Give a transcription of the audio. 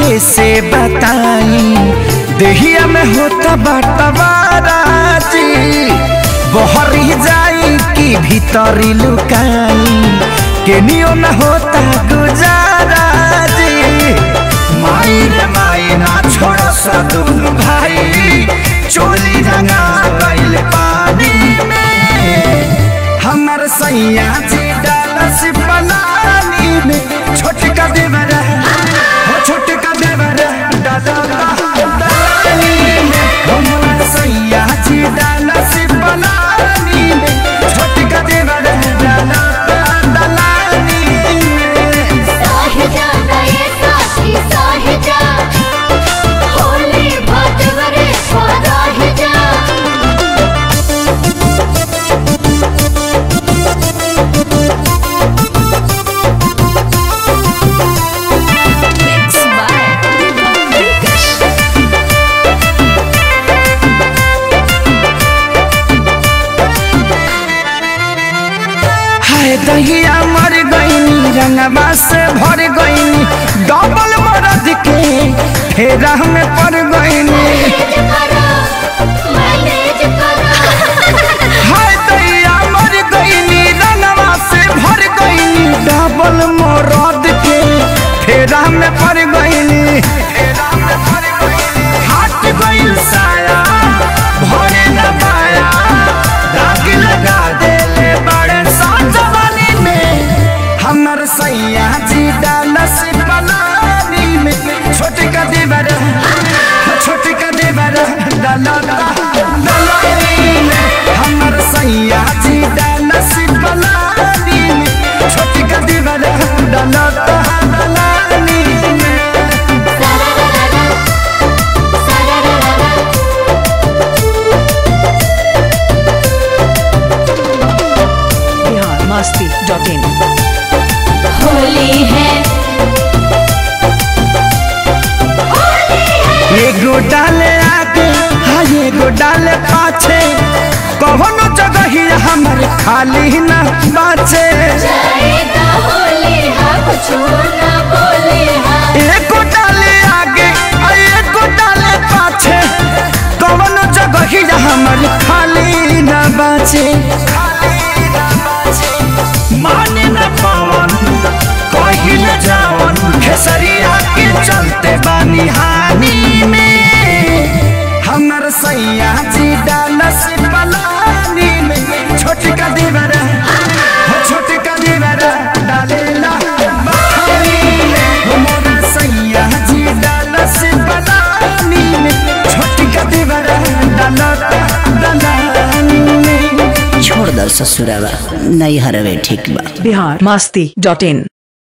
कैसे बताई देहिया में होता बटवारा जी बहरी जाई कि भीतरी लुकाई केनियो न होता गुजारा जी माई रे माई ना छोड़ सदुन भाई चोली रंगा गइल पानी में हमर सैया जी डालस पलानी में छोटका देवरा हो छोटका देवरा डालानी में हमर सैया जी डालस पलानी में छोटका देवरा डालानी में साहिजा गए साथी साहिजा होली भटवरे साहिजा दहिया मर गईनी रंगवा से भर गईनी डबल मरद के फेरा में पड़ गईनी हाय दहिया मर गईनी रंगवा से भर गईनी डबल मरद के फेरा में पड़ गईनी हट गईल साया भरे न पाया दाग लगा देले बड़े साजवानी में हमर सैया जी डालस पलानी में छोटका देवरा डालानी में हमर सैया जी डालस पलानी में छोटका देवरा डालानी में masti.in होली है एगो डाले आगे हाँ एगो डाले पाछे कौनो जगह ही हमर खाली न बाचे जाएगा होली हा कुछ ना बोले हा एगो डाले आगे आ एगो डाले पाछे कौनो जगह ही हमर खाली न बाचे माने न पावन कहीं न जावन खेसरिया के चलते बानी हानि में हमर सैया जी डालस पलानी में छोटका देवरा हो छोटका देवरा डालेला बखानी में हमर सैया जी डालस पलानी में छोटका देवरा डालानी में छोड़ दल ससुरावा नहीं हरवे ठीक बा biharmasti.in